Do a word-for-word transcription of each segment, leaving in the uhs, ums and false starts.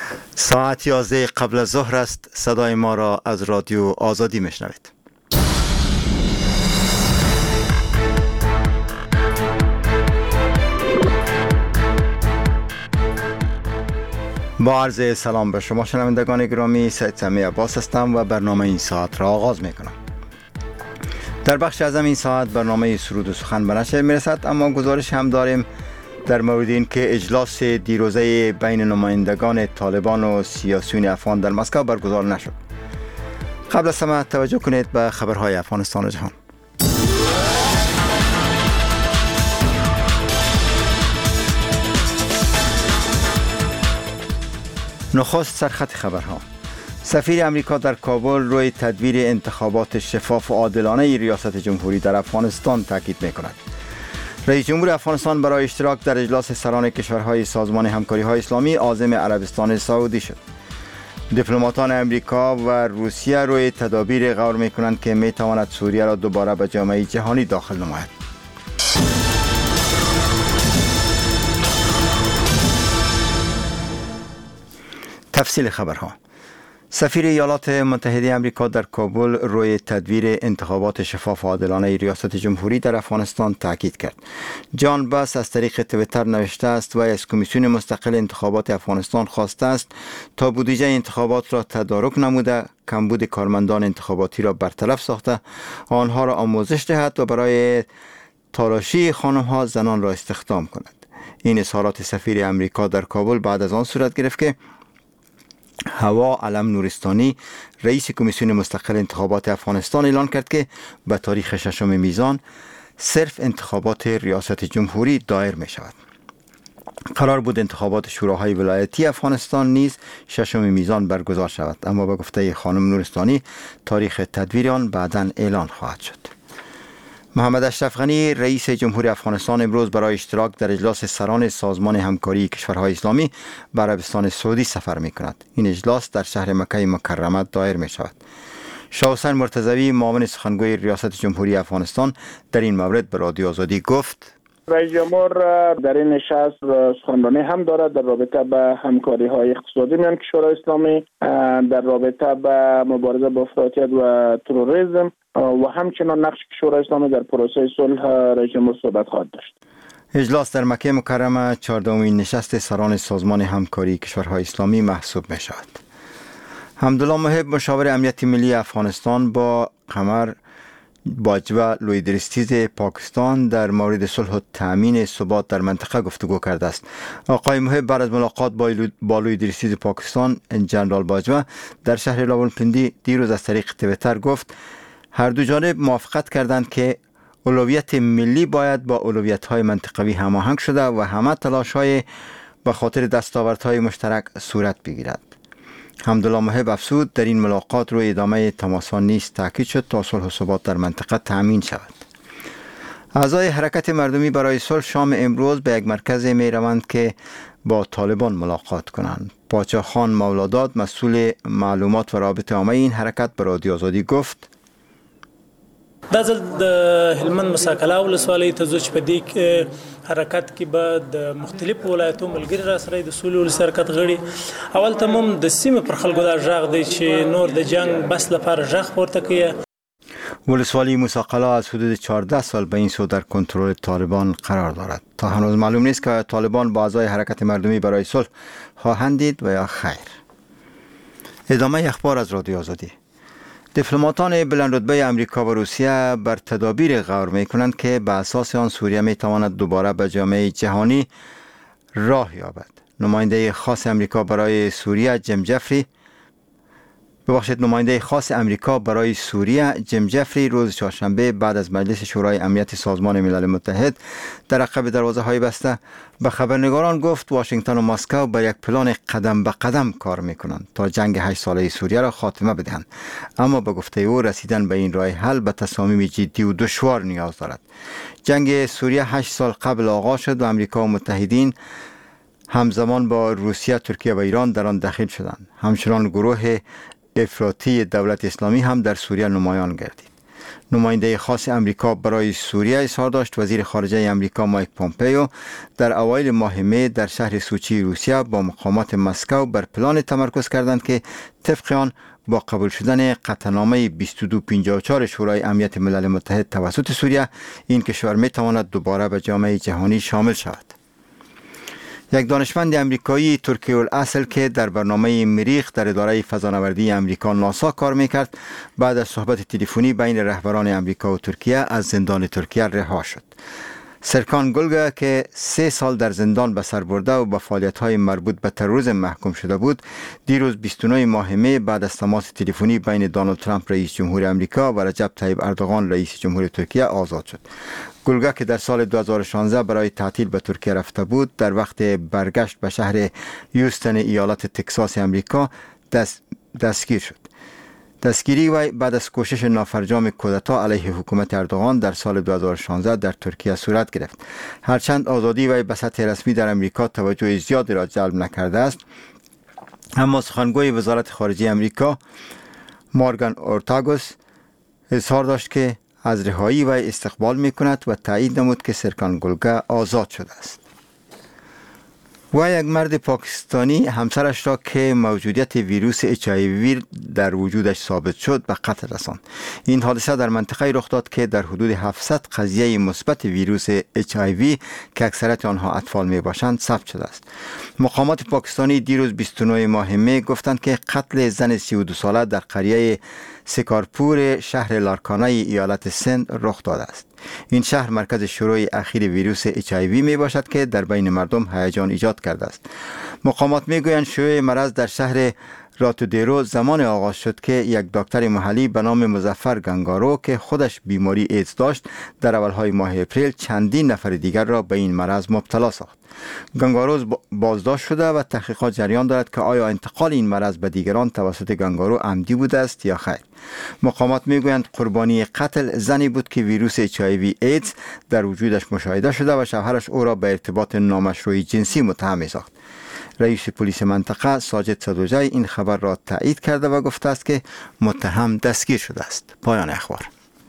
ساعت یازده قبل از ظهر است. صدای ما را از رادیو آزادی میشنوید. با عرض سلام به شما شنوندگان گرامی، سید سمیع عباس هستم و برنامه این ساعت را آغاز میکنم. در بخش اعظم این ساعت برنامه سرود و سخن به نشر میرسد، اما گزارش هم داریم در مورد این که اجلاس دیروزه بین نمایندگان طالبان و سیاسیون افغان در مسکو برگزار نشد. قبل از همه توجه کنید به خبرهای افغانستان و جهان. نخست سرخط خبرها. سفیر امریکا در کابل روی تدبیر انتخابات شفاف و عادلانه ریاست جمهوری در افغانستان تاکید می‌کند. رئیس جمهور افغانستان برای اشتراک در اجلاس سران کشورهای سازمان همکاری‌های اسلامی عازم عربستان سعودی شد. دیپلماتان امریکا و روسیه روی تدابیر غور می‌کنند که می‌تواند سوریه را دوباره به جامعه جهانی داخل نماید. تفصیل خبرها. سفیر ایالات متحده آمریکا در کابل روی تدویر انتخابات شفاف و عادلانه ریاست جمهوری در افغانستان تاکید کرد. جان باس از طریق توییتر نوشته است و از کمیسیون مستقل انتخابات افغانستان خواسته است تا بودجه انتخابات را تدارک نموده، کمبود کارمندان انتخاباتی را برطرف ساخته، آنها را آموزش دهد و برای تالاشی خانم‌ها زنان را استخدام کند. این اظهارات سفیر امریکا در کابل بعد از آن صورت گرفت که هوا علم نورستانی رئیس کمیسیون مستقل انتخابات افغانستان اعلان کرد که به تاریخ ششم میزان صرف انتخابات ریاست جمهوری دایر می شود. قرار بود انتخابات شوراهای ولایتی افغانستان نیز ششم میزان برگزار شود، اما به گفته خانم نورستانی تاریخ تدویر آن بعداً اعلان خواهد شد. محمد اشرف غنی رئیس جمهوری افغانستان امروز برای اشتراک در اجلاس سران سازمان همکاری کشورهای اسلامی به عربستان سعودی سفر می کند. این اجلاس در شهر مکه مکرمه دایر می شود. شاه حسین مرتضوی معاون سخنگوی ریاست جمهوری افغانستان در این مورد به رادیو آزادی گفت: رئیس جمهور در این نشست سخنرانی هم دارد در رابطه به همکاری های اقتصادی میان کشورهای اسلامی، در رابطه به مبارزه با افراطیت و تروریسم و همچنان نقش کشورهای اسلامی در پروسه صلح رئیس جمهور صحبت خواهد داشت. اجلاس در مکه مکرمه چهاردهمین نشست سران سازمان همکاری کشورهای اسلامی محسوب می شود. حمدالله محب مشاور امنیت ملی افغانستان با قمر باجوه لویدرستیز پاکستان در مورد صلح و تامین ثبات در منطقه گفتگو کرده است. آقای محب بعد از ملاقات با لویدرستیز پاکستان جنرال باجوه در شهر راولپندی دیروز از طریق توییتر گفت هر دو جانب موافقت کردند که اولویت ملی باید با اولویت‌های منطقوی هماهنگ شده و همه تلاش‌های به خاطر دستاوردهای مشترک صورت بگیرد. حمدالله محب افزود در این ملاقات روی ادامه تماس‌ها نیز تاکید شد تا صلح و ثبات در منطقه تأمین شود. اعضای حرکت مردمی برای صلح شام امروز به یک مرکز می روند که با طالبان ملاقات کنند. پاچا خان مولاداد مسئول معلومات و رابطه عامه این حرکت به رادیو آزادی گفت: دا ځل د هلمند مساکله ولسوالۍ ته ځو چې په دې حرکت کې به د مختلفو ولایتو ملګري را سره د سولې ولسي حرکت غړي اول ته هم د سیمې پر خلکو دا غږ دی چې نور د جنگ بس لپاره غږ پورته کوي. ولسوالی مساکله از حدود چهارده سال به این سو در کنترل طالبان قرار دارد. تا هنوز معلوم نیست که طالبان با اعضای حرکت مردمی برای صلح خواهند دید و یا خیر. ادامه اخبار از رادیو آزادی. دیپلماتان بلند رتبه امریکا و روسیه بر تدابیر غور می کنند که به اساس آن سوریه می تواند دوباره به جامعه جهانی راه یابد. نماینده خاص امریکا برای سوریه جیم جفری ببخشید نماینده خاص امریکا برای سوریه جیم جفری روز چهارشنبه بعد از مجلس شورای امنیت سازمان ملل متحد در عقب دروازه های بسته به خبرنگاران گفت واشنگتن و مسکو بر یک پلان قدم به قدم کار میکنند تا جنگ هشت ساله سوریه را خاتمه بدهند، اما به گفته او رسیدن به این راه حل به تصامیم جدی و دشوار نیاز دارد. جنگ سوریه هشت سال قبل آغاز شد و امریکا و متحدین همزمان با روسیه، ترکیه و ایران در آن دخیل شدند. همچنان گروه افراطی دولت اسلامی هم در سوریه نمایان گردید. نماینده خاص امریکا برای سوریه اظهار داشت وزیر خارجه امریکا مایک پومپئو در اوایل ماه می در شهر سوچی روسیه با مقامات مسکو بر پلان تمرکز کردند که طبق آن با قبول شدن قطعنامه بیست و دو پنجاه و چهار شورای امنیت ملل متحد توسط سوریه این کشور می تواند دوباره به جامعه جهانی شامل شود. یک دانشمند امریکایی ترکی الاصل که در برنامه مریخ در اداره فضانوردی امریکا ناسا کار میکرد بعد از صحبت تلفنی بین رهبران امریکا و ترکیه از زندان ترکیه رها شد. سرکان گلگا که سه سال در زندان به سر برده و به فعالیت‌های مربوط به تروریسم محکوم شده بود دیروز بیست و نه ماه می بعد از تماس تلفنی بین دونالد ترامپ رئیس جمهور امریکا و رجب طیب اردوغان رئیس جمهور ترکیه آزاد شد. گلگا که در سال دو هزار و شانزده برای تعطیل به ترکیه رفته بود در وقت برگشت به شهر هیوستن ایالت تکساس امریکا دست دستگیر شد. دستگیری وی بعد از کوشش نافرجام کودتا علیه حکومت اردوغان در سال دو هزار و شانزده در ترکیه صورت گرفت. هرچند آزادی وی به سطح رسمی در امریکا توجه زیادی را جلب نکرده است، اما سخنگوی وزارت خارجه امریکا مورگان اورتاگوس اظهار داشت که از رهایی وی استقبال می کند و تایید نمود که سرکان گلگا آزاد شده است. و یک مرد پاکستانی همسرش را که موجودیت ویروس اچ آی وی در وجودش ثابت شد به قتل رساند. این حادثه در منطقه رخ داد که در حدود هفتصد قضیه مثبت ویروس اچ آی وی که اکثریت آنها اطفال می باشند ثبت شده است. مقامات پاکستانی دیروز بیست و نه ماه می گفتند که قتل زن سی و دو ساله در قریه سکارپور شهر لارکانه ایالت سند رخ داده است. این شهر مرکز شروع اخیر ویروس اچ آی وی می باشد که در بین مردم هیجان ایجاد کرده است. مقامات می گویند شیوع مرض در شهر راتودیرو زمان آغاز شد که یک دکتر محلی به نام مظفر گنگارو که خودش بیماری ایدز داشت در اولهای ماه اپریل چندین نفر دیگر را به این مرض مبتلا ساخت. گنگارو بازداشت شده و تحقیقات جریان دارد که آیا انتقال این مرض به دیگران توسط گنگارو عمدی بوده است یا خیر. مقامات میگویند قربانی قتل زنی بود که ویروس اچ آی وی ایدز در وجودش مشاهده شده و شوهرش او را به ارتباط نامشروع جنسی متهم ساخت. رئیس پلیس منطقه ساجد صدوجی این خبر را تایید کرده و گفته است که متهم دستگیر شده است. پایان اخبار.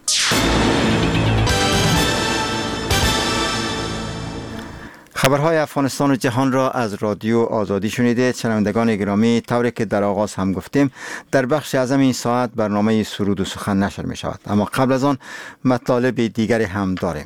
خبرهای افغانستان و جهان را از رادیو آزادی شنیدید. شنوندگان گرامی، طوری که در آغاز هم گفتیم در بخش اعظم این ساعت برنامه سرود و سخن نشر می شود، اما قبل از آن مطالب دیگری هم داریم.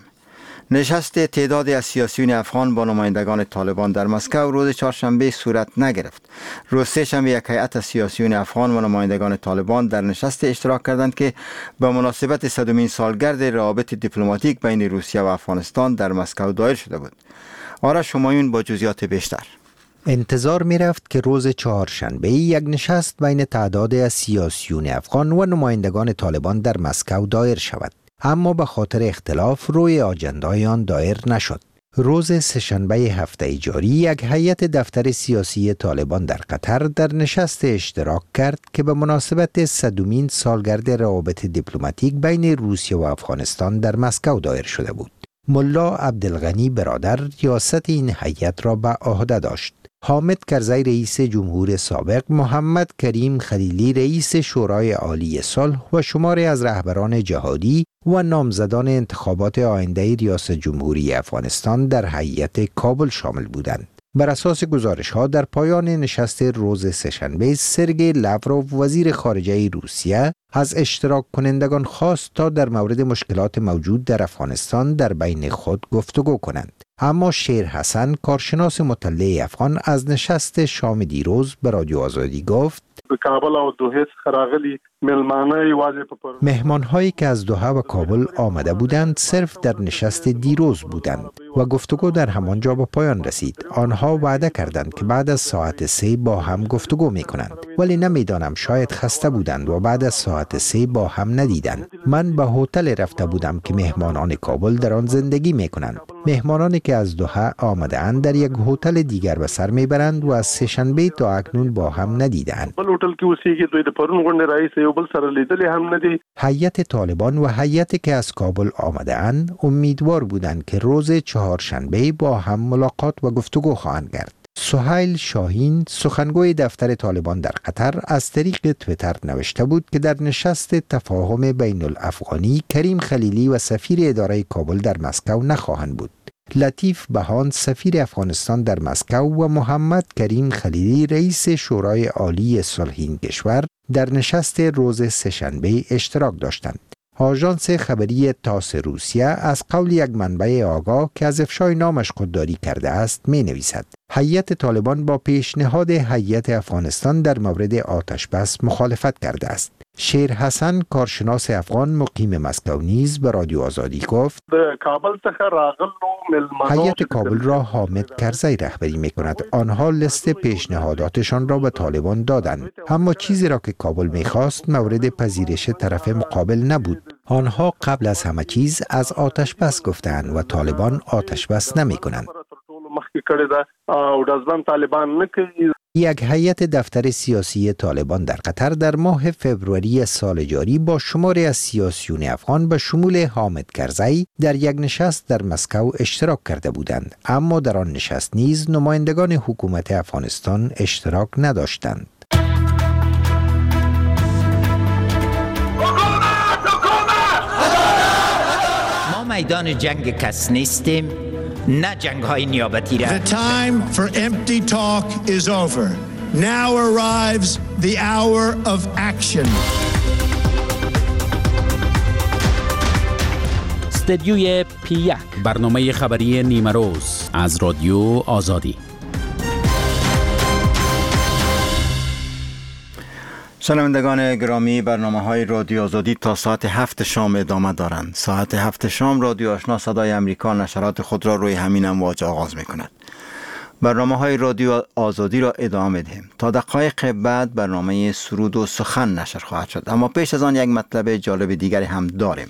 نشست تعدادی از سیاسیون افغان با نمایندگان طالبان در مسکو روز چهارشنبه صورت نگرفت. روز سه‌شنبه یک هیئت از سیاسیون افغان و نمایندگان طالبان در نشست اشتراک کردند که به مناسبت صدمین سالگرد روابط دیپلماتیک بین روسیه و افغانستان در مسکو دایر شده بود. آرش همایون با جزئیات بیشتر. انتظار می رفت که روز چهارشنبه یک نشست بین تعدادی از سیاسیون افغان و نمایندگان طالبان در مسکو دایر شود، اما به خاطر اختلاف روی آجندای آن دایر نشد. روز سه‌شنبه هفته جاری یک هیئت دفتر سیاسی طالبان در قطر در نشست اشتراک کرد که به مناسبت صدمین سالگرد روابط دیپلماتیک بین روسیه و افغانستان در مسکو دایر شده بود. ملا عبدالغنی برادر ریاست این هیئت را به عهده داشت. حامد کرزی رئیس جمهور سابق، محمد کریم خلیلی رئیس شورای عالی صلح و شماری از رهبران جهادی و نامزدان انتخابات آینده ریاست جمهوری افغانستان در هیئت کابل شامل بودند. بر اساس گزارش‌ها در پایان نشست روز سه‌شنبه سرگئی لاوروف وزیر خارجه روسیه از اشتراک کنندگان خواست تا در مورد مشکلات موجود در افغانستان در بین خود گفتگو کنند. اما شیر حسن کارشناس مطلع افغان از نشست شام دیروز به رادیو آزادی گفت کابل او دوحه څخه راغلي مهمانای واجب پر مهمان‌هایی که از دوحه و کابل آمده بودند صرف در نشست دیروز بودند و گفتگو در همانجا به پایان رسید. آنها وعده کردند که بعد از ساعت سه با هم گفتگو می کنند، ولی نمیدانم شاید خسته بودند و بعد از ساعت سه با هم ندیدند. من به هتل رفته بودم که مهمانان کابل در آن زندگی می کنند. مهمانانی که از دوحه آمده اند در یک هتل دیگر به سر میبرند و از سه‌شنبه تا اکنون با هم ندیدند. هیئت طالبان و هیئتی که از کابل آمده اند امیدوار بودند که روز چهارشنبه با هم ملاقات و گفتگو خواهند کرد. سهیل شاهین سخنگوی دفتر طالبان در قطر از طریق تویتر نوشته بود که در نشست تفاهم بین الافغانی کریم خلیلی و سفیر اداره کابل در مسکو نخواهند بود. لطیف بهان سفیر افغانستان در مسکو و محمد کریم خلیلی رئیس شورای عالی صلح این کشور در نشست روز سه‌شنبه اشتراک داشتند. آژانس خبری تاس روسیه از قول یک منبع آگاه که از افشای نامش خودداری کرده است می نویسد هیئت طالبان با پیشنهاد هیئت افغانستان در مورد آتش بس مخالفت کرده است. شیر حسن کارشناس افغان مقیم مسکو نیز به رادیو آزادی گفت هیئت کابل را حامد کرزی رهبری می کند. آنها لست پیشنهاداتشان را به طالبان دادند، اما چیزی را که کابل می خواست مورد پذیرش طرف مقابل نبود. آنها قبل از همه چیز از آتش بس گفتند و طالبان آتش بس نمی کنند. یک هیئت دفتر سیاسی طالبان در قطر در ماه فوریه سال جاری با شماری از سیاسیون افغان به شمول حامد کرزی در یک نشست در مسکو اشتراک کرده بودند، اما در آن نشست نیز نمایندگان حکومت افغانستان اشتراک نداشتند. ما میدان جنگ کس نیستیم، نه جنگ های نیابتی را. The time for empty talk is over. Now arrives the hour of action. استدیوی پی یک، برنامه خبری نیمه روز از رادیو آزادی. شنوندگان گرامی، برنامه‌های رادیو آزادی تا ساعت هفت شام ادامه دارند. ساعت هفت شام رادیو آشنا صدای امریکا نشرات خود را روی همین امواج آغاز می‌کند. برنامه‌های رادیو آزادی را ادامه می‌دهیم. تا دقایق بعد برنامه سرود و سخن نشر خواهد شد، اما پیش از آن یک مطلب جالب دیگری هم داریم.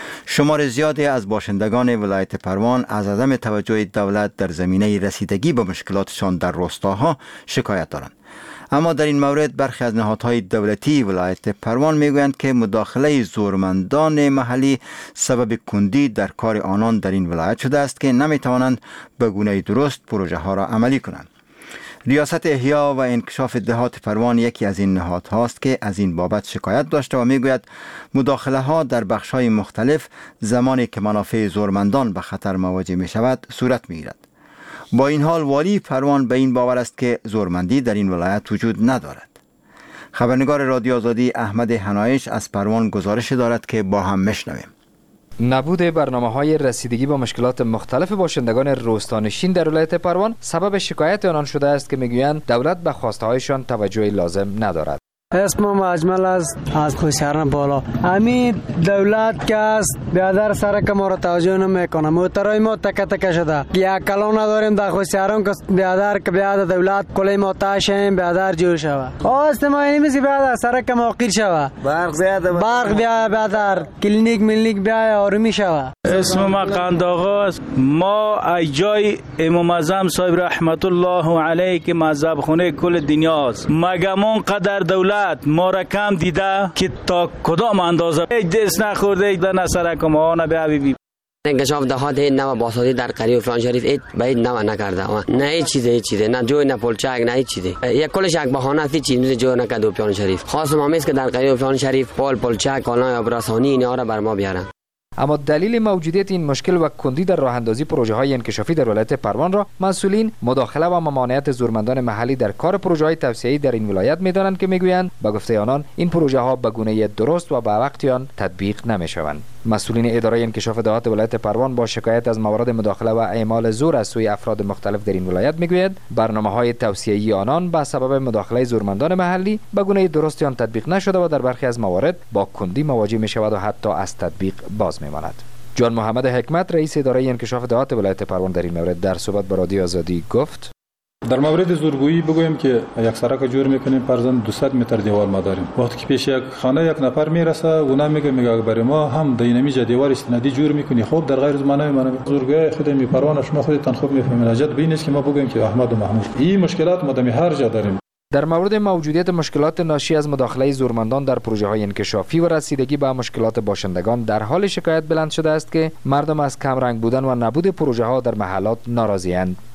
شمار زیادی از باشندگان ولایت پروان از عدم توجه دولت در زمینه رسیدگی به مشکلاتشان در روستاها شکایت دارند. اما در این مورد برخی از نهادهای دولتی ولایت پروان میگویند که مداخله زورمندان محلی سبب کندی در کار آنان در این ولایت شده است که نمیتوانند به گونه درست پروژه ها را عملی کنند. ریاست احیا و انکشاف دهات پروان یکی از این نهادهاست که از این بابت شکایت داشته و میگوید مداخله ها در بخش های مختلف زمانی که منافع زورمندان به خطر مواجه می شود صورت می گیرد. با این حال والی پروان به این باور است که زورمندی در این ولایت وجود ندارد. خبرنگار رادیو آزادی احمد حنایش از پروان گزارش دارد که با هم میشنویم. نبود برنامه‌های رسیدگی با مشکلات مختلف باشندگان روستانشین در ولایت پروان سبب شکایت آنان شده است که میگویند دولت به خواسته‌هایشان توجه لازم ندارد. اسمم اجمل است از خوشحرم بالا. همین دولت که است بیادر سرک ما را توجه نمیکنه. موترای ما تک تک شده. یک کلان نداریم در خوشحرم که بیادر که بیاد دولت کلی ما تاشیم بیادر جور شوه. خواست ما اینمیسی بیادر سرک ما قیر شوه. برق زیاده. برق بیا بیادر کلینیک ملینیک بیا آرومی شوه. اسم ما قند آقا است. ما ای جای امام اعظم صاحب رحمت الله علیه که مذهب خونه کل دنیاست. مگمون قدر دولت ما را کم دیده که تا کدام اندازه دست نخورده در نسرک ما نه به حبیبی انکشاف دهات نو باسازی در قریه فلان شریف ایت باید نو نکرده نه هیچ چیز هیچ چیز نه جوی نه پلچک نه هیچ چیز یک کلش یک بهانه است چیزی جو نکرده فلان شریف خاصم همیست که در قریه فلان شریف پل پلچک کانای آبرسانی اینا را بر ما بیارن. اما دلیل موجودیت این مشکل و کندی در راه اندازی پروژه های انکشافی در ولایت پروان را مسئولین مداخله و ممانعت زورمندان محلی در کار پروژه های توسعه‌ای در این ولایت می‌دانند که میگویند به گفته آنان این پروژه ها به گونه درست و به وقت آن تطبیق نمی‌شوند. مسئولین اداره انکشاف دهات ولایت پروان با شکایت از موارد مداخله و اعمال زور از سوی افراد مختلف در این ولایت میگویند برنامه‌های توسعه‌ای آنان به سبب مداخله زورمندان محلی به گونه درست آن تطبیق نشده و در برخی از موارد با کندی مواجه می‌شود و حتی از تطبیق باز می‌ماند. جان محمد حکمت رئیس اداره انکشاف دهات ولایت پروان در این مورد در صحبت با رادیو آزادی گفت: در مورد زورگویی بگویم که یک سرک جور میکنیم فرضاً دویست متر دیوار ما داریم. وقتی که پیش یک خانه یک نفر میرسه اونا میگه میگه برای ما هم دینامیج دیوار استنادی جور میکنی. خب در غیر زمانه ما زورگوی خود می پروان شما خودتان خوب میفهمید. اجازه بینید که ما بگویم که احمد و محمود این مشکلات ما در هر جا داریم. در مورد موجودیت مشکلات ناشی از مداخله زورمندان در پروژه های انکشافی و رسیدگی به مشکلات باشندگان در حال شکایت بلند شده است که مردم از کم رنگ بودن و نبود پروژه ها در محلات ناراضی اند.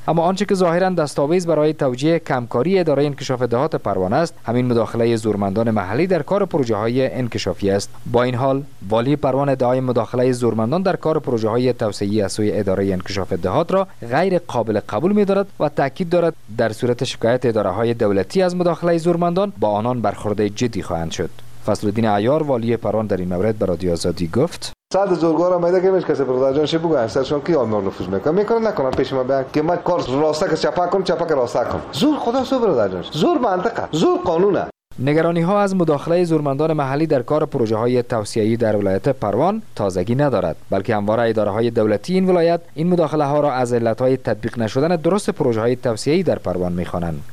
اما آنچه که ظاهرا دستاویز برای توجیه کمکاری اداره انکشاف دهات پروان است، همین مداخله زورمندان محلی در کار پروژه های انکشافی است. با این حال والی پروان ادعای مداخله زورمندان در کار پروژه های توسعه‌ای از سوی اداره انکشاف دهات را غیر قابل قبول می‌دارد و تاکید دارد در صورت شکایت اداره های دولتی از مداخله زورمندان با آنان برخورد جدی خواهند شد. فضل‌الدین عیار والی پروان در این مورد به رادیو آزادی گفت: صد زورگوارا میده که میش کسی برادر جان شه بگو اصلا کی آمار نفوذ میکنه میکنه نکنه پیش ما بیان که ما کار راسته که چپا کنم چپا که راسته کنم. زور خدا سو برادر جان، زور منطقه، زور قانونه. نگرانی ها از مداخله زورمندان محلی در کار پروژه های توسعه‌ای در ولایت پروان تازگی ندارد، بلکه همواره اداره های دولتی این ولایت این مداخله ها را از علت های تطبیق نشدن درست پروژه های توسعه‌ای در پروان میخوانند.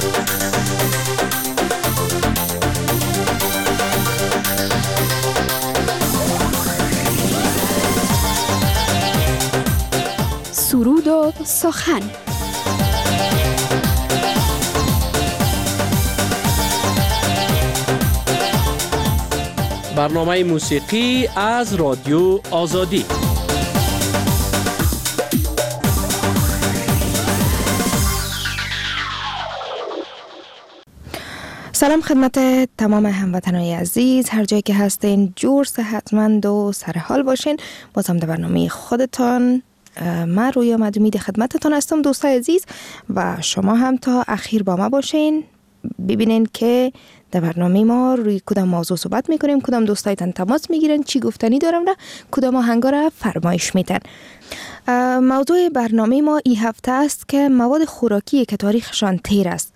سرود و سخن. برنامه موسیقی از رادیو آزادی. سلام خدمت تمام هموطنان عزیز، هر جایی که هستین جور صحتمند و سرحال باشین. بازم در برنامه خودتان من رویا مدومی خدمتتان هستم دوستای عزیز و شما هم تا اخیر با ما باشین، ببینین که در برنامه ما روی کدام موضوع صحبت میکنیم، کدام دوستایتان تماس میگیرن، چی گفتنی دارم را، کدام آهنگا را فرمایش میدن. موضوع برنامه ما این هفته است که مواد خوراکی که تاریخشان تیر است.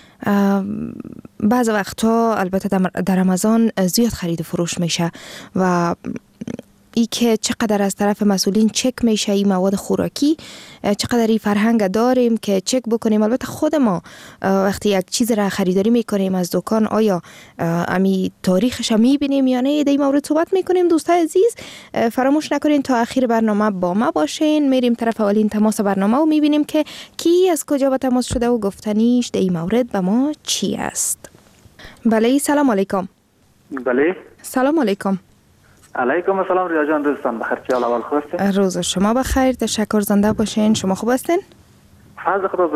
بعض وقتا البته در رمضان زیاد خرید و فروش میشه و ای که چقدر از طرف مسئولین چک میشه این مواد خوراکی، چقدر این فرهنگ داریم که چک بکنیم. البته خود ما وقتی یک چیز را خریداری میکنیم از دکان، آیا امی تاریخش هم میبینیم یا نه، در این مورد صحبت میکنیم. دوستای عزیز فراموش نکنین تا آخر برنامه با ما باشین. میریم طرف اولین تماس برنامه و میبینیم که کی از کجا با تماس شده و گفتنیش در این مورد به ما چی است. بله سلام علیکم. بله سلام علیکم. علیکم السلام ریا جان، روزتان بخیر. چه اول خوب هستین؟ روز شما بخیر، تشکر، زنده باشین. شما خوب هستین؟ فضل خدا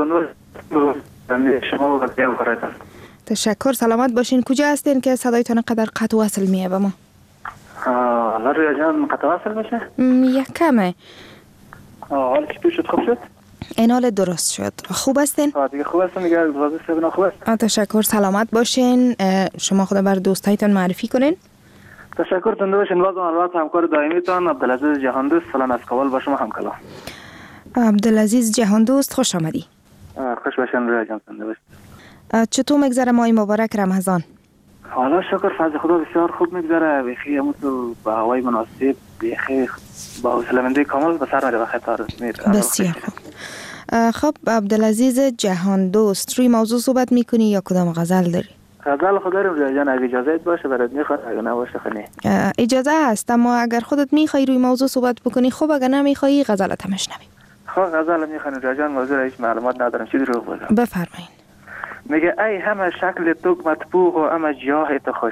زنده شما و بقیه بخیرتان. تشکر، سلامت باشین. کجا هستین که صدایتان قدر قطع وصل میه به ما؟ الله ریا جان قطع وصل میشه؟ یک کمه. حالا چی شد؟ خوب شد؟ این حال درست شد. خوب هستین؟ دیگه خوب هستم دیگه. وضع صحبنا خوب است. تشکر، سلامت باشین. شما خود بر دوستایتان معرفی کنین. تشکر تنده باشین. بازم البته همکار دائمیتان عبدالعزیز جهاندوست فلان از کابل با شما همکلام. عبدالعزیز جهاندوست خوش آمدی. خوش باشین رویا جان، تنده باشین. چطور میگذره ماه مبارک رمضان؟ حالا شکر فضل خدا بسیار خوب میگذره. بخی امروز با هوای مناسب، بخی با حوصله‌مندی کامل به سر میره و خطر میره. بسیار خوب. خب عبدالعزیز جهاندوست روی موضوع صحبت میکنی یا کدام غزل داری؟ غزل خود داریم رویا جان، اگه اجازه باشه برات میخواد، اگه نباشه خنی. اجازه هست، اما اگر خودت میخوای روی موضوع صحبت بکنی خوب، اگر نمیخوای غزلت هم اشنویم. خب غزل میخوانی رویا جان، موضوع هیچ معلومات ندارم، چی دروغ بگم. بفرمایید. میگه ای همه شکل تو مطبوع و همه جاه تو خوش،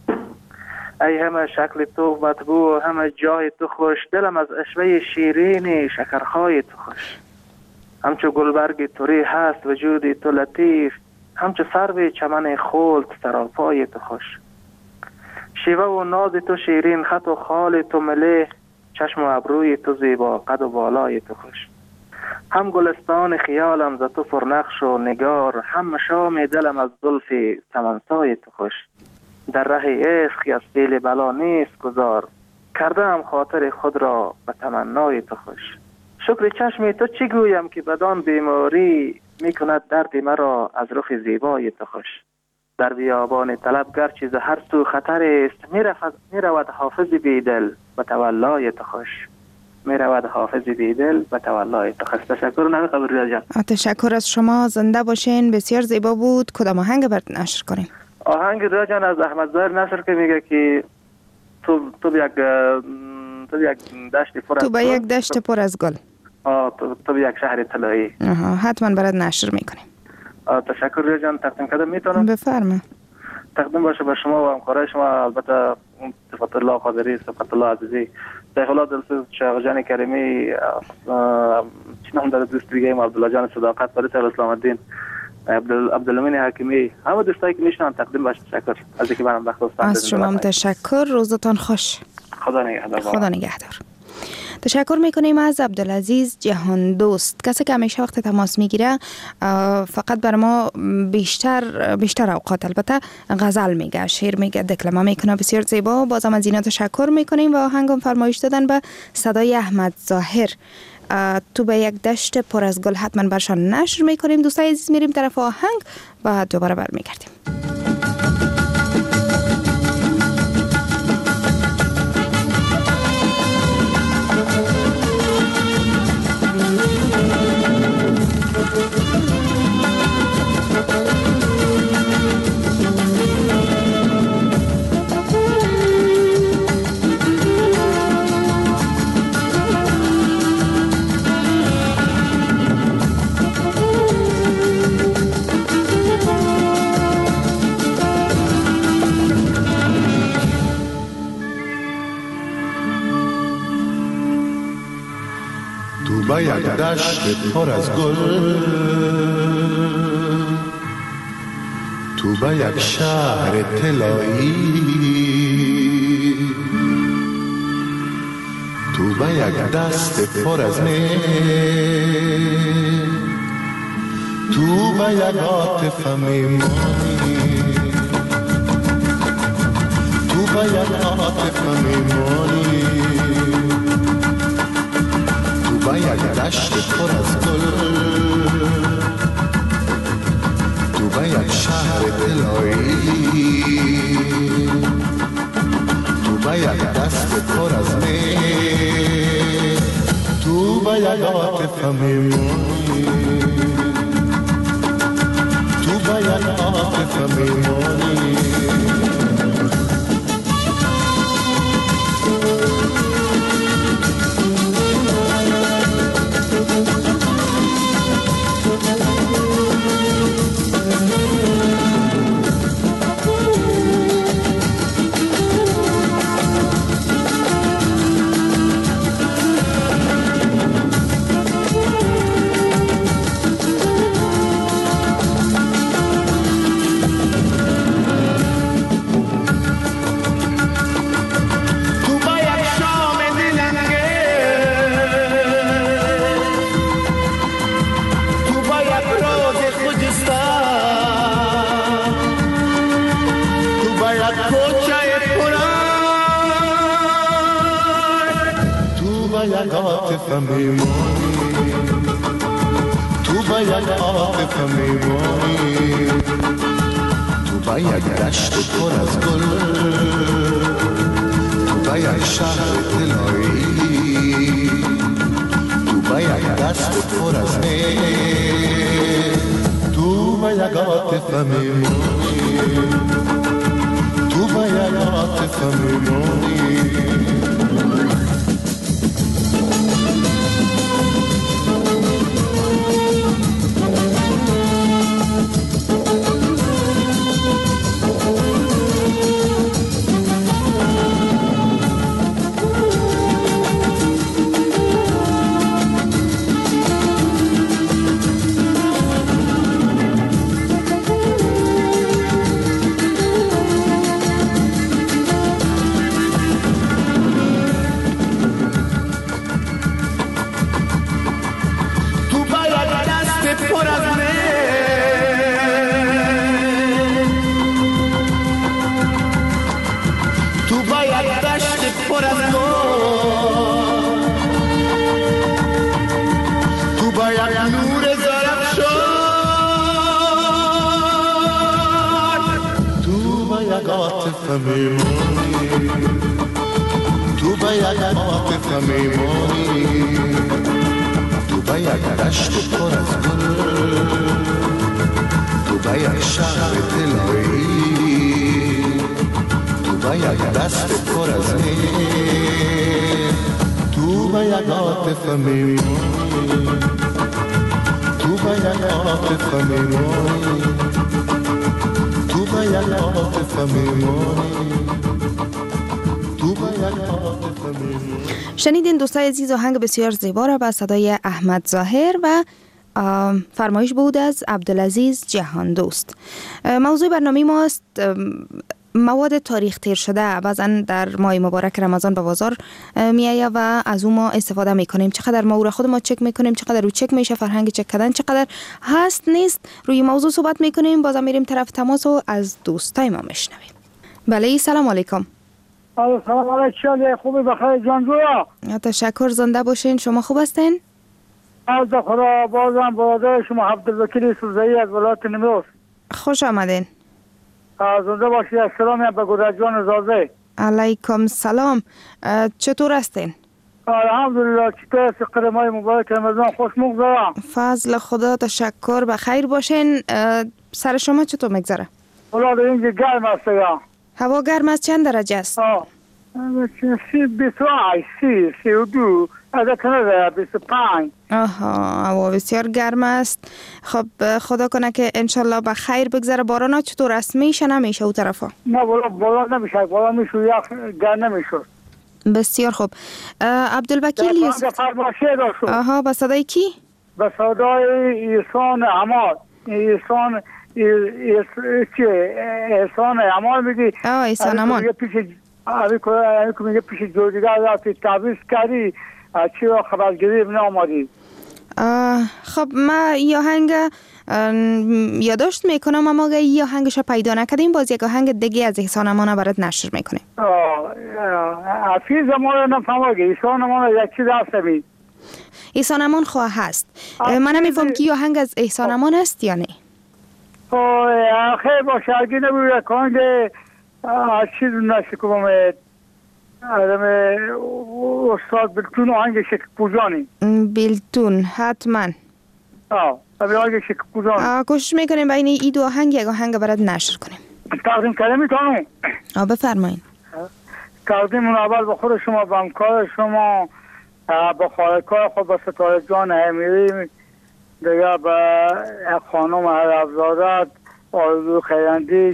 ای همه شکل تو مطبوع و همه جاه تو خوش، دلم از اشوه شیرین شکرخای تو خوش. همچو گلبرگ توری هست وجود تو لطیف، همچو سرو چمن خلد سراپای تو خوش. شیوه و ناز تو شیرین، خط و خال تو ملیح، چشم و ابروی تو زیبا، قد و بالای تو خوش. هم گلستان خیالم ز تو پرنقش و نگار، هم مشام دلم از زلف سمنسای تو خوش. در ره عشق از پیل بلا نیست گذار، کردم خاطر خود را به تمنای تو خوش. شکر چشم تو چی گویم که بدان بیماری، میکند درد مرا از رخ زیبای تو خوش. در بیابان طلب گرچه ز هر سو خطر است، میرود حافظ بیدل به تولای تو خوش. میرود حافظ بیدل به تولای تو خوش. تشکر نمی قبر ریا جان. تشکر از شما، زنده باشین. بسیار زیبا بود. کدام آهنگ برات نشر کنیم؟ آهنگ ریا جان از احمد ظاهر نصر که میگه که تو تو یک تو یک دشت پر از تو به یک دشت پر از گل. آه تو تو به یک شهر طلایی. آها، حتما برات نشر میکنیم. آه تشکر ریا جان. تقدیم کردم میتونم؟ بفرما. تقدیم باشه به شما و همکارای شما، البته صفت الله قادری، صفت الله عزیزی، سیف الله دلسوز، شیخ جان کریمی، همچنان در دوست دیگه ما عبدالله جان صداقت، فرید اسلام الدین، عبدال عبدالامین حکیمی، همه دوستایی که میشنن تقدیم باش تشکر از اینکه منم وقت گذاشتن. از شما تشکر، روزتان خوش. خدا نگهدار. خدا نگهدار. تشکر میکنیم از عبدالعزیز جهان دوست، کسی که همیشه وقت تماس میگیره فقط بر ما بیشتر بیشتر اوقات البته غزل میگه، شعر میگه، دکلمه میکنه، بسیار زیبا. بازم از اینا تشکر میکنیم و آهنگم فرمایش دادن به صدای احمد ظاهر. تو به یک دشت پر از گل حتما برشان نشر میکنیم. دوستای عزیز میریم طرف آهنگ و دوباره برمیگردیم. با یک دشت پر از گل، تو با یک شهر طلایی، تو با یک دست پر از می، تو با یک عاطفه میمانی، تو با یک عاطفه میمانی، با یک دشت پر از گل، تو با یک شهر طلایی، تو با یک دست پر از می، تو با یک عاطفه میمانی، تو با یک عاطفه میمانی. تو با یک عاطفه میمانی، تو با یک دشت پر از گل، تو با یک شهر طلایی، تو با یک دست پر از می، تو با یک عاطفه میمانی، تو با یک عاطفه میمانی. تو با یک عاطفه میمانی، تو با یک دشت پر از گل، تو با یک شهر طلایی، تو با یک دست پر از می، تو با یک عاطفه میمانی، تو با یک عاطفه میمانی، تو با یک عاطفه میمانی، تو با یک عاطفه شنیدین دوستای عزیز آهنگ بسیار زیبا را با صدای احمد ظاهر و فرمایش بود از عبدالعزیز جهان دوست. موضوع برنامه ماست مواد تاریخ تیر شده. بعضا در ماه مبارک رمضان به بازار میایه و از اون ما استفاده میکنیم. چقدر ما او را خود ما چک میکنیم، چقدر رو چک میشه، فرهنگ چک کردن چقدر هست نیست، روی موضوع صحبت میکنیم. بازم میریم طرف تماس و از دوستای ما میشنویم. بله سلام علیکم. سلام علیکم. خوبی بخیر جان جویا؟ تشکر، زنده باشین. شما خوب هستین؟ از خدا. بازم برادر شما عبدالوکیل سوزایی از ولایت نیمروز. خوش آمدین. زنده باشی. السلام به گودرجان زازه. علیکم سلام. چطور هستین؟ الحمدلله. چطور است؟ قدمای مبارک رمضان خوش مگذره؟ فضل خدا. تشکر. بخیر باشین. سر شما چطور میگذره؟ والله در اینجا گرم است. هوا گرم است. چند درجه است؟ بیست و هشت، سی، سی و دو، از کنه بیست و پنج. آها، هوا بسیار گرم است. خب خدا کنه که انشالله به خیر بگذره. باران ها چطور است؟ میشه نمیشه او طرفا؟ نه والله باران نمیشه. باران میشه یا گرم نمیشه. بسیار خوب. عبدالوکیل یوسف. آها، با صدای کی؟ با صدای ایسان عمال. ایسان چه؟ ایسان عمال میگی؟ آه ایسان عمال. آره که میگه پیش جوردیگر رفتی تعویض کردی چی را خبرگیری ابن آمادی. خب ما یا هنگ یادداشت میکنم اما اگه یا هنگش پیدا نکردیم باز یک آهنگ دیگه از احسان امان برات نشر میکنیم. افیز امان نفهمه احسان امان یک چیز هستمی. احسان امان خواه هست. من نمیفهم که یا هنگ از احسان امان است یا نه. خیلی باشه اگه نبوید کنگه چیز نشکومه آدم استاد بلتون آهنگ شک پوزانی. بلتون حتما. آه آهنگ شک پوزانی. کوشش میکنیم بین این دو آهنگ یک آهنگ برات نشر کنیم. تقدیم کنم میتونم؟ آه بفرمایید. تقدیم اول به خود شما، به همکار شما، به خالقای خود، به ستاره جان امیری، دیگه به خانم افزادت، آرزو خیراندیش،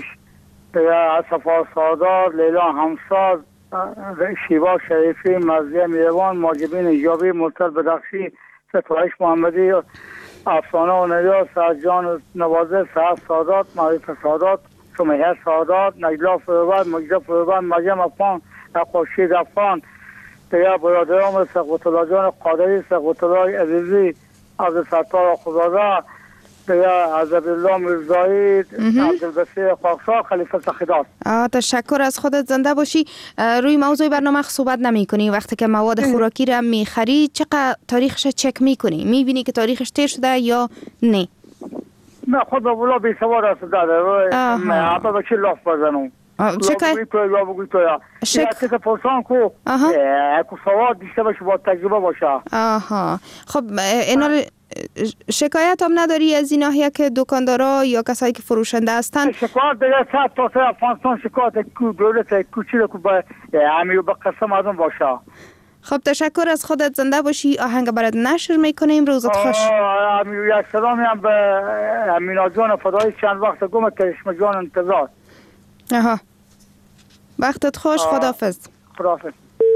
صفا سادار، لیلا همساز، شیوا شریفی، مرزیه میروان، ماجبین ایجابی، مرتضی بدخشی، ستایش محمدی، افسانه و نیا، سرجان نوازه، سعد سادات، معرفت سادات، سمیه سادات، نجلا فروبند، مجده فروبند، مریم افغان، خورشید افغان، دیگه برادران سقوط الله جان قادری، سقوط الله عزیزی، عبدالستار خدادا، دیگه عزبالله مرزایی، عبدالبصیر خاکسار، خلیفه سخیدات. تشکر از خودت. زنده باشی. روی موضوع برنامه صحبت نمی کنی. وقتی که مواد خوراکی را می خری چقدر تاریخش چک می کنی؟ می بینی که تاریخش تیر شده یا نه؟ نه خود به بلا بی سوار است داده. من به چی لاف بزنم؟ چه که؟ بگوی تو یا بگوی تو یا. شک. چه که پرسان کو؟ اکو سوار دیشته باشه با تجربه باشه. آها. خب اینا شکایت هم نداری از این ناحیه که دکاندارا یا کسایی که فروشنده هستن؟ شکایت دیگه صد تا سه افغانستان شکایت کو دولت کوچی رو که با همین به قسم از اون باشه. خب تشکر از خودت. زنده باشی. آهنگ برات نشر میکنیم. روزت خوش. همین یک سلامی هم به امینا جان فدایی چند وقت گم کرشم جان انتظار. آها. وقتت خوش. خداحافظ. خداحافظ.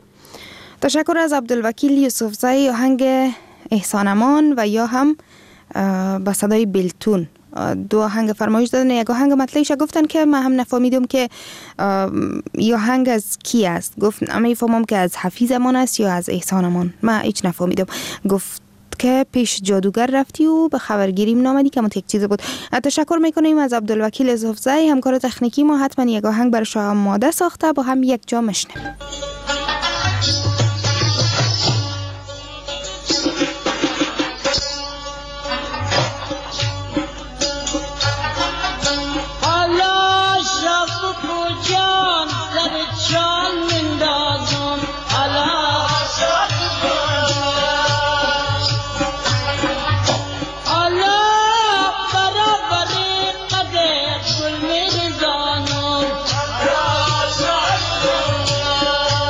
تشکر از عبدالوکیل یوسف زایی. آهنگ احسان امان و یا هم با صدای بلتون دو آهنگ فرمایش دادن. یک آهنگ مطلعیش گفتن که من هم نفهمیدم که یا آهنگ از کی است. گفت اما فهمم که از حفیظ امان است یا از احسان امان. من هیچ نفهمیدم. گفت که پیش جادوگر رفتی و به خبرگیریم نامدی که یک چیز بود. تشکر میکنیم از عبدالوکیل یوسف زایی همکار تکنیکی ما. حتما یک آهنگ برای شما آماده ساخته. با هم یک جا میشنویم. Allah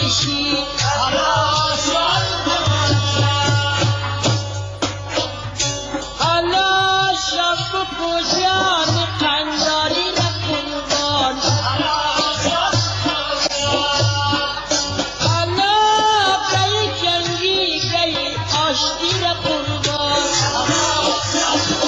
بشی حالا شد حالا شب پوشان قنداری نکنبان حالا شد حالا گئی جنگی گئی آشتی نکنبان حالا شد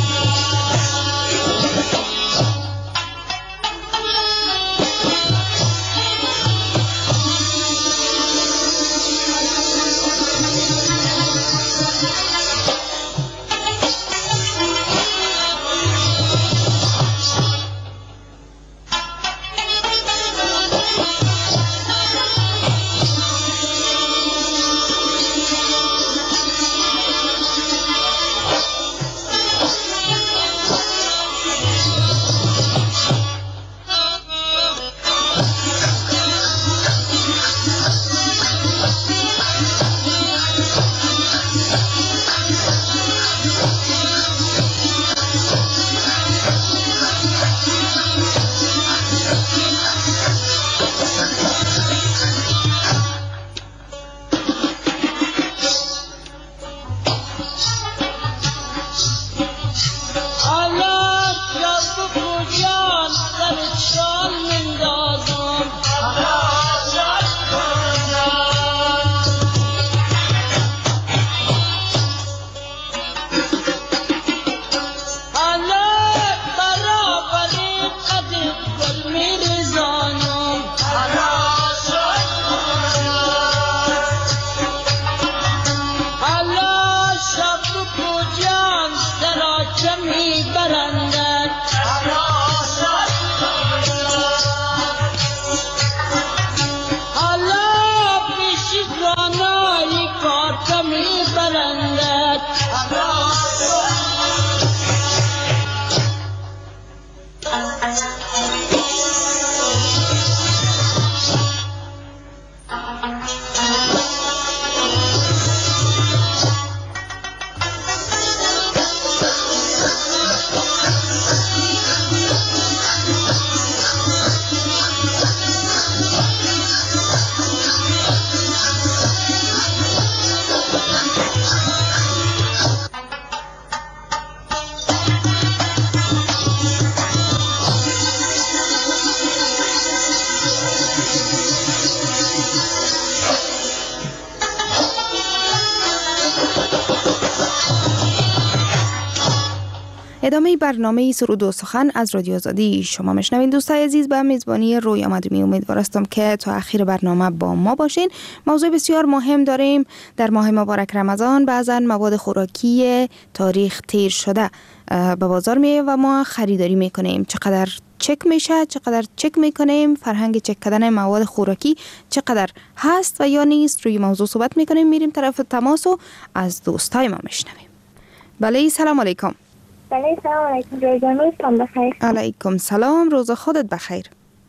ادامه برنامه سرود و سخن از رادیو آزادی شما میشنوین. دوستای عزیز، به میزبانی رویا مدمی امیدوار هستم که تا اخیر برنامه با ما باشین. موضوع بسیار مهم داریم. در ماه مبارک رمضان بعضا مواد خوراکی تاریخ تیر شده به بازار میه و ما خریداری میکنیم. چقدر چک میشه، چقدر چک میکنیم، فرهنگ چک کردن مواد خوراکی چقدر هست و یا نیست، روی موضوع صحبت میکنیم. میریم طرف تماس و از دوستای ما میشنویم. بله، سلام علیکم. بله، سلام علیکم. روزان روزتان بخیر. علیکم سلام، روز خودت بخیر.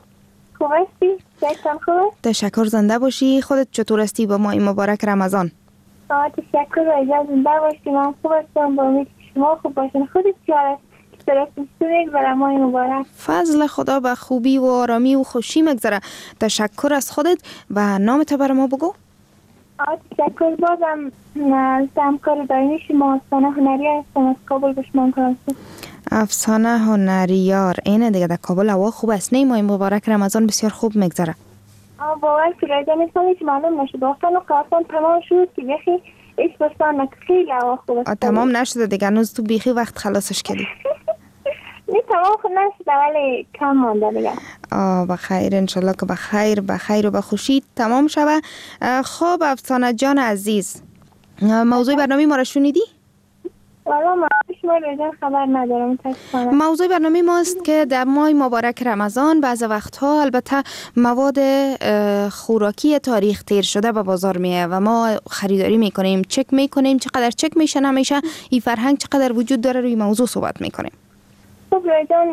خوب هستی؟ جایتان خوبه؟ تشکر، زنده باشی. خودت چطور هستی با ماه مبارک رمضان؟ آه تشکر، رایجا زنده باشی. من خوب هستم، با امید شما خوب باشین. خودت چیار است که طرف برای ماه مبارک؟ فضل خدا به خوبی و آرامی و خوشی مگذره. تشکر از خودت و نامت برای ما بگو. آه تشکر، بازم همکار دائمی شما افسانه هنریار هستم، از کابل به شما کنم. افسانه هنریار، اینه دیگه. در کابل هوا خوب است. نه ماه مبارک رمضان بسیار خوب میگذره. آه باور که رایجا نیستم که معلوم نشد. آفتان و کارتان تمام شد که بخی ایش بستان خیلی هوا خوب است. تمام نشده دیگه، هنوز تو بیخی وقت خلاصش کردی. نه تمام خود نشده ولی کم مانده دیگه. آه بخیر، انشالله که بخیر بخیر و بخوشی تمام شوه. خب افسانه جان عزیز، موضوع برنامه ما را شنیدی؟ والا من شما رایجا خبر ندارم. موضوع برنامه ماست که در ماه مبارک رمضان بعض وقتها البته مواد خوراکی تاریخ تیر شده به بازار میه و ما خریداری میکنیم، چک میکنیم. چقدر چک میشه نمیشه، این فرهنگ چقدر وجود داره، روی موضوع صحبت میکنیم. خب رایجان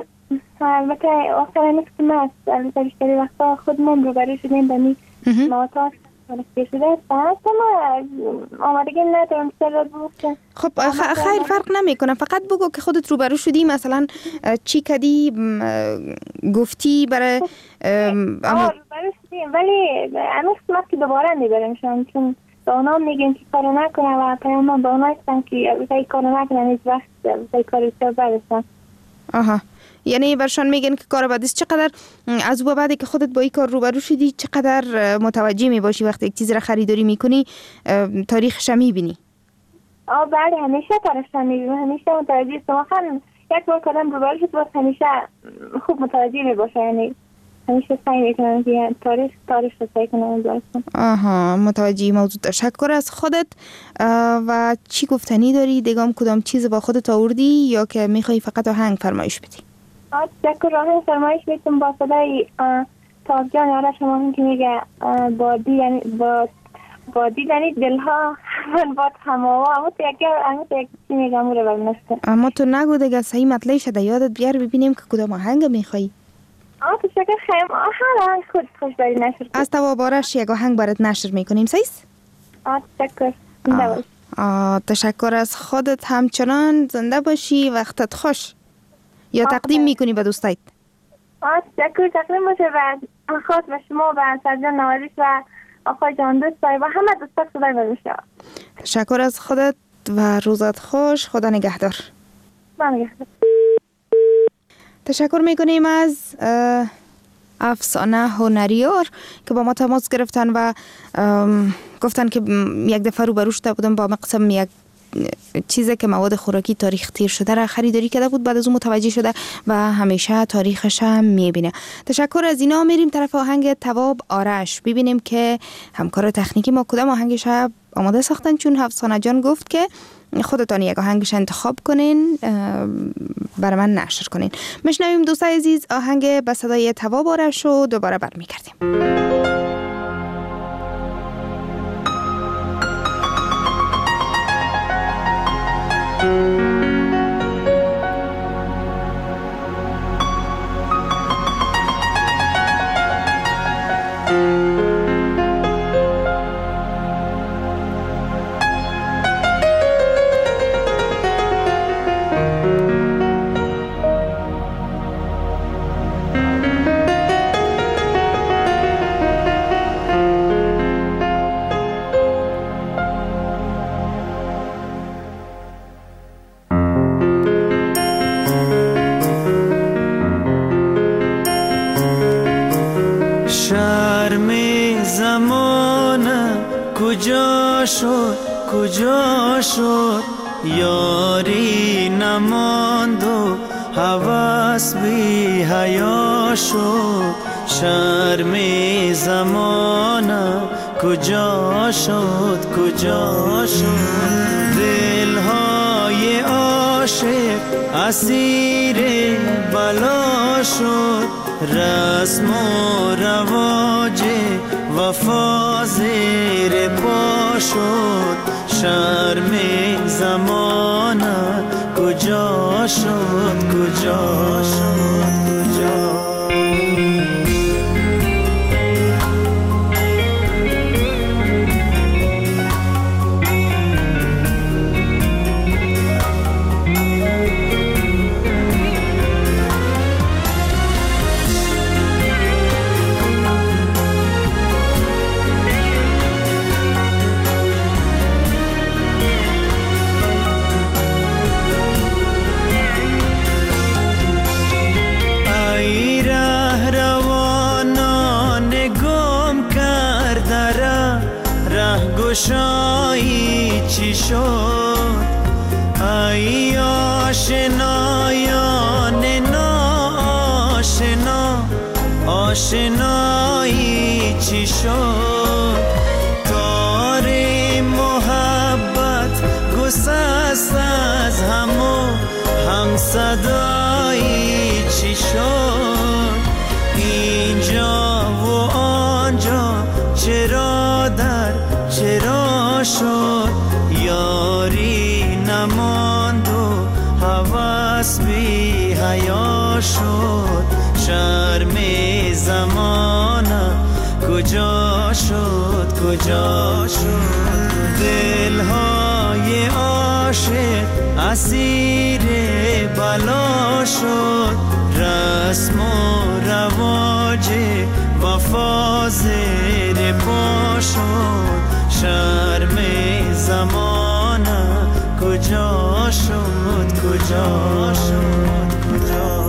البته وقتا نیست که ما البته بیشتری وقتا خودمون روبرو شدیم به می مواد تاریخ شده است ما آمادگی ندارم سر بگم. خب خیر فرق نمیکنه، فقط بگو که خودت روبرو شدی، مثلا چی کدی گفتی برای اما روبرو شدیم، ولی اما قسمت که دوباره نبرمشان چون به اونا میگن که کارو نکنه و پیام به اونا هستم که وقتی کارو نکنه هیچ وقت وقتی کاری سر برسن. آها، یعنی برشان میگن که کار بد است. چقدر از او بعدی که خودت با این کار روبرو شدی چقدر متوجه میباشی وقتی یک چیز را خریداری میکنی تاریخش میبینی؟ آه بله، همیشه تاریخش میبینم، همیشه متوجه است. واقعا یک بار کردم روبرو شد باز همیشه خوب متوجه میباشه، یعنی همیشه سعی میکنم که تاریخ تاریخ رو سعی کنم درستم. آها، متوجه موضوع. تشکر از خودت. و چی گفتنی داری؟ دیگه کدام چیز با خودت آوردی یا که میخوای فقط آهنگ فرمایش بدی؟ آه تشکر، آهنگ فرمایش میتونم با صدای تاجان یاره شما هم که میگه بادی، یعنی با بادی یعنی دلها من باد هماوا، اما تو یک اما تو یک چی میگم رو برنسته. اما تو نگو دیگه، صحیح مطلعی شده، یادت بیار ببینیم که کدام آهنگ میخوایی. آه تشکر خیلی، آه آهنگ خود خوش داری نشر از توابارش یک آهنگ برات نشر میکنیم. سیس؟ آه تشکر. آه. آه تشکر از خودت، همچنان زنده باشی، وقتت خوش. یا تقدیم میکنی به دوستایت؟ آه تشکر، تقدیم باشه و خاص به شما و سرجان نوازش و آقای جان دوست و همه دوستات صدای بمیشه. تشکر از خودت و روزت خوش. خدا نگهدار. خدا نگهدار. تشکر میکنیم از افسانه هنریار که با ما تماس گرفتن و گفتن که یک دفعه روبرو شده بودم با مقسم یک چیزی که مواد خوراکی تاریخ تیر شده را خریداری کرده بود، بعد از اون متوجه شده و همیشه تاریخش هم میبینه. تشکر از اینا. میریم طرف آهنگ تواب آرش، ببینیم که همکار تکنیکی ما کدام آهنگش آماده ساختن، چون افسانه جان گفت که خودتان یک آهنگش انتخاب کنین برای من نشر کنین. مشنویم دوستای عزیز آهنگ به صدای تواب آرش رو دوباره برمیگردیم. شد کجا شد یاری نماند و هوس بی حیا شد، شرم زمانه کجا شد کجا شد، دلهای عاشق اسیر بلا شد، رسم و رواج وفا زیر پا شد، شرم زمانه کجا شد کجا شد کجا. گشایی چی شد ای آشنایان ناآشنا، آشنایی چی شد، تار محبت گسست از همو هم صدایی چی شد، اینجا و آنجا چرا در چرا شد، یاری نماند و هوس بی حیا شد، شرم زمانه کجا شد کجا شد دلهای عاشق اسیر بلا شد رسم و رواج وفا زیر پا شد شرم زمانه کجا شد کجا شد کجا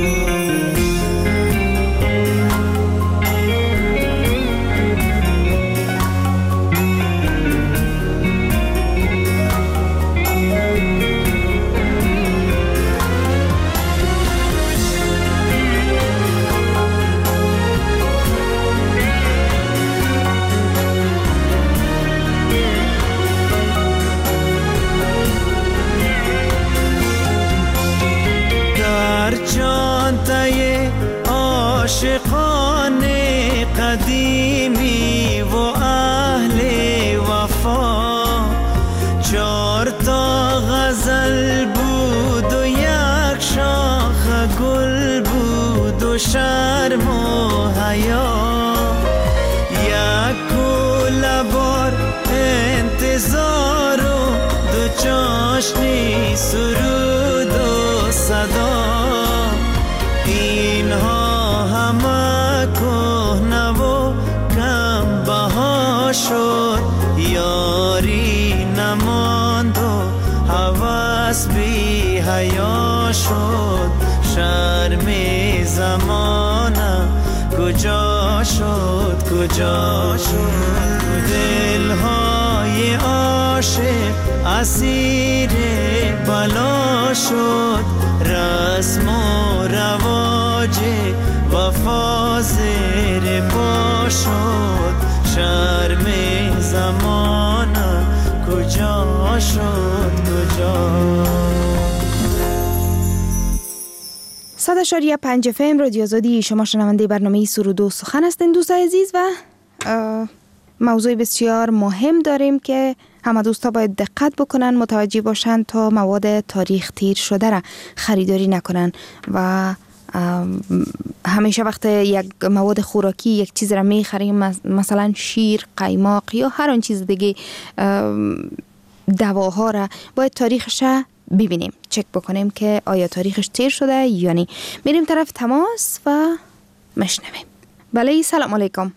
عاشقان قدیمی و اهل وفا چار تا غزل بود و یک شاخ گل بود و شرم و حیا یک کوله بار انتظار و دو چاشنی سرود و صدا اینها همه کهنه و کم بها شد یاری نماند و هوس بی حیا شد شرم زمانه کجا شد کجا شد دلهای عاشق اسیر بلا شد رسم و رواج وفا زیر پا شد شرم زمانه کجا شد کجا صد اشاریه پنج اف ام رادیو آزادی شما شنونده برنامه سرود و سخن هستین دوستان عزیز و موضوع بسیار مهم داریم که همه دوستا باید دقت بکنن متوجه باشن تا مواد تاریخ تیر شده را خریداری نکنن و همیشه وقت یک مواد خوراکی یک چیز را میخریم مثلا شیر، قیماق یا هر آن چیز دیگه دواها را باید تاریخش ببینیم چک بکنیم که آیا تاریخش تیر شده یا نه. میریم طرف تماس و مشنویم. بله سلام علیکم.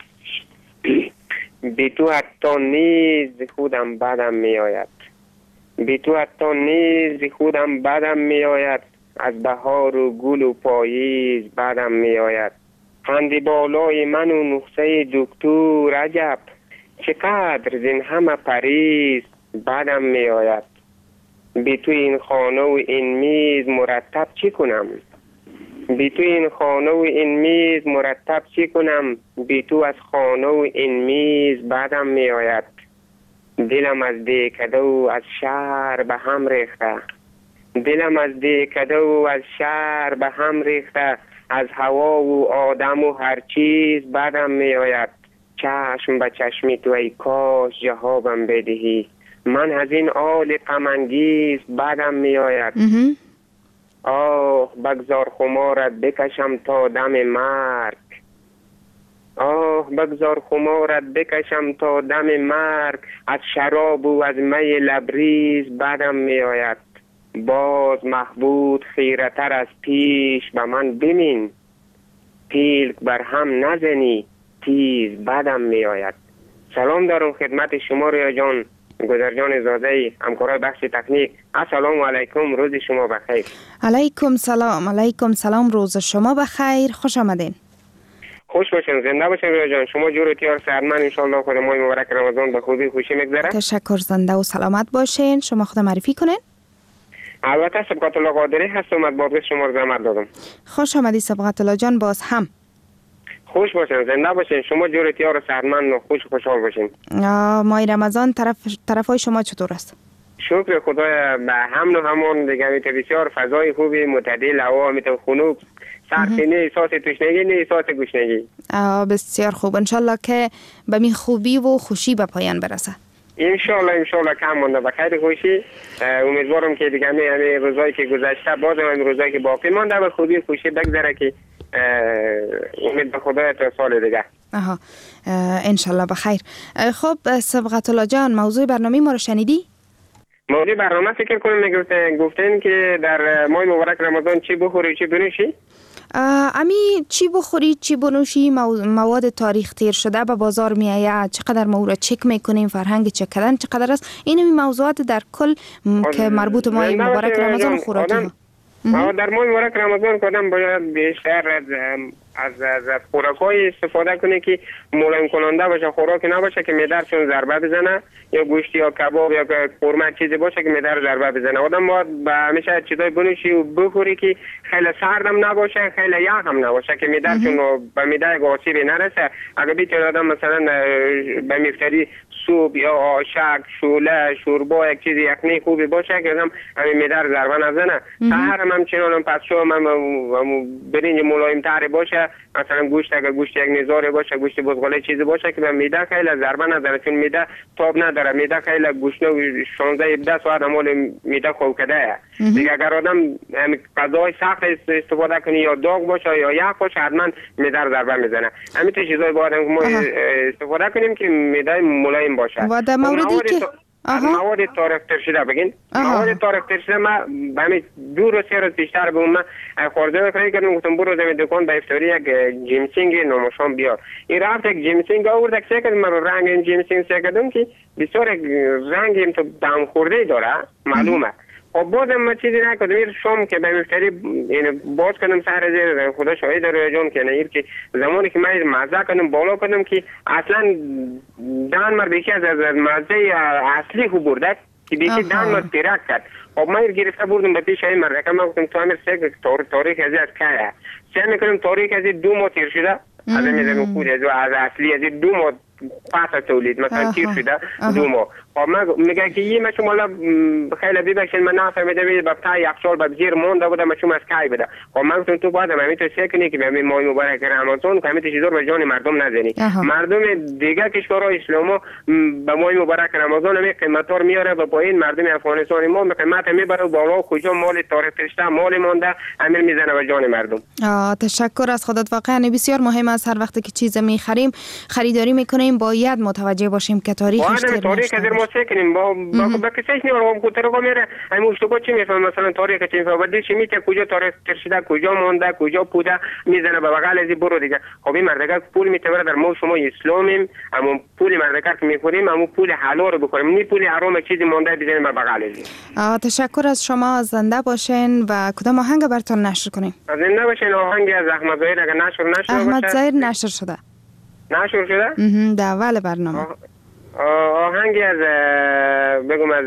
بی تو حتی نیز خودم بدم می آید بی تو حتی نیز خودم بدم می آید از بهار و گل و پاییز بدم می آید خندی بالای من و نقصه دکتر عجب چقدر زین همه پریز بدم می آید بی تو این خانه و این میز مرتب چی کنم بی تو این خانه و این میز مرتب چی کنم بی تو از خانه و این میز بدم می آید دلم از دیکده و از شهر به هم ریخته دلم از دیکده و از شهر به هم ریخته از هوا و آدم و هر چیز بدم می آید چشم به چشمی تو ای کاش جوابم بدهی من از این آل غم انگیز بدم می آید آه بگذار خمارت بکشم تا دم مرگ آه بگذار خمارت بکشم تا دم مرگ از شراب و از می لبریز بدم می آید باز محبود خیرتر از پیش به من بمین پیلک بر هم نزنی تیز بدم می آید. سلام دارم خدمت شما ریا جان گذرجان زاده همکارای بخش تکنیک. السلام علیکم، روز شما بخیر. علیکم سلام. علیکم سلام، روز شما بخیر، خوش آمدین. خوش باشین، زنده باشین ریا جان. شما جور تیار سرمن ان شاء الله خود ماه مبارک رمضان به خوبی خوشی میگذره. تشکر، زنده و سلامت باشین. شما خود معرفی کنین. البته سبقت الله قادری هستم، از بابت شما رو زحمت دادم. خوش آمدی سبقت الله جان. باز هم خوش باشین، زنده باشین. شما جور تیار سرمن و خوش خوشحال باشین. ماه رمضان طرف طرفای شما چطور است؟ شکر خدای به همون و همون دیگه میت بسیار فضای خوبی معتدل، هوا میت خنک، سرخینه، احساس تشنگی نه احساس گشنگی. بسیار خوب، انشالله که به می خوبی و خوشی به پایان برسه. انشالله انشالله کم مونده به خیر خوشی. امیدوارم که دیگه همین روزایی که گذشته باز همین روزایی که باقی مونده به خوبی خوشی بگذره که امید به خدا تا سال دیگه. آها انشالله بخیر. خب صبغت الله جان، موضوع برنامه ما رو شنیدی؟ موضوع برنامه فکر کنم میگفتن گفتن که در ماه مبارک رمضان چی بخوری چی بنوشی؟ امی چی بخوری چی بنوشی مواد تاریخ تیر شده به بازار می آید، چقدر ما را چک میکنیم، فرهنگ چک کردن چقدر است، این موضوعات در کل که مربوط ماه مبارک رمضان خوراکی ها. در ماه مبارک رمضان کدام باید بیشتر از از از, از خوراکای استفاده کنه که ملایم کننده باشه، خوراک نباشه که معده‌شون ضربه بزنه، یا گوشت یا کباب یا قورمه چیزی باشه که معده رو ضربه بزنه. آدم باید به همیشه چیزای بنوشی و بخوری که خیلی سردم نباشه، خیلی یخ هم نباشه که معده‌شون به معده آسیبی نرسه. اگه بیت آدم مثلا به مفتری سوپ یا آشک، شوله، شوربا یک چیزی یخنی خوبی باشه که آدم همین معده رو ضربه نزنه. سحر هم چنان پس شو من برنج ملایم تر باشه، مثلا گوشت اگر گوشت یک نزاره باشه، گوشت بزغاله چیزی باشه که به معده خیلی ضربه نداره، چون معده تاب نداره، معده خیلی گوشت شانزده هفده ساعت مال معده خوب کرده. دیگه اگر آدم غذای سخت استفاده کنه یا داغ باشه یا یخ باشه حتما معده رو ضربه میزنه. همین تو چیزای باید ما استفاده کنیم که معده ملایم باشه. و در موردی که مواد تاریخ تر شده بگین مواد تاریخ تر شده ما همین دو روز سه روز بیشتر به من خورده بکنم کردم، گفتم برو زمین دکان به افطاری یک جیمسینگ نماشام بیار. این رفت یک جیمسینگ آورد یک سکر من رنگ این جیمسینگ سکردم که بسیار رنگ این تو دم خورده داره معلومه. خب بازم ما چیزی نکردم، این شام که به افطاری یعنی باز کردم سر زیر خدا شاهد داره جان که نه که زمانی که من مزه کردم بالا کردم که اصلا دان مر بیشتر از از مزه اصلی خوب برده که بیشتر دان مر تیرک کرد. خب من گرفته بردم به پیش این مرد من گفتم تو امیر سگ تاریخ از از که سعی میکنم تاریخ از دو ماه تیر شده از میذارم خود از اصلی از دو ماه پس تولید مثلا تیر شده دو ماه. خب من میگه که یه مشو مالا خیلی ببخشید من نفهمیدم با تا یک سال بعد زیر مونده بودم مشو از کی بده. خب من گفتم تو باید همین تو چک کنی که به ماه مبارک رمضان همین چیزا رو به جان مردم نزنی. مردم دیگه کشورهای اسلامو به ماه مبارک رمضان می قیمتا رو میاره و با این مردم افغانستان ما قیمت میبره بالا، کجا مال تاریخ فرشته مال مونده همین میزنه به جان مردم. تشکر از خودت، واقعا بسیار مهم است هر وقتی که چیز میخریم خریداری میکنیم باید متوجه باشیم که تاریخش تیر سکنیم با با با کسیش میارم کوتر رو میره همین اشتباه چی میفهم مثلا تاریخ چی میفهم بعد چی میته کجا تاریخ ترشیده کجا مونده کجا بوده میزنه به بغل از برو دیگه. خب این مردگار پول میتونه در ما شما اسلامیم اما پول مردگار که میخوریم اما پول حلال رو بخوریم نی پول حرام چیزی مونده بزنیم به بغل از. تشکر از شما، زنده باشین و کدام آهنگ براتون نشر کنیم؟ زنده باشین. آهنگ از احمد ظاهر اگر نشر نشر احمد ظاهر نشر شده نشر شده در اول برنامه آهنگی از بگم از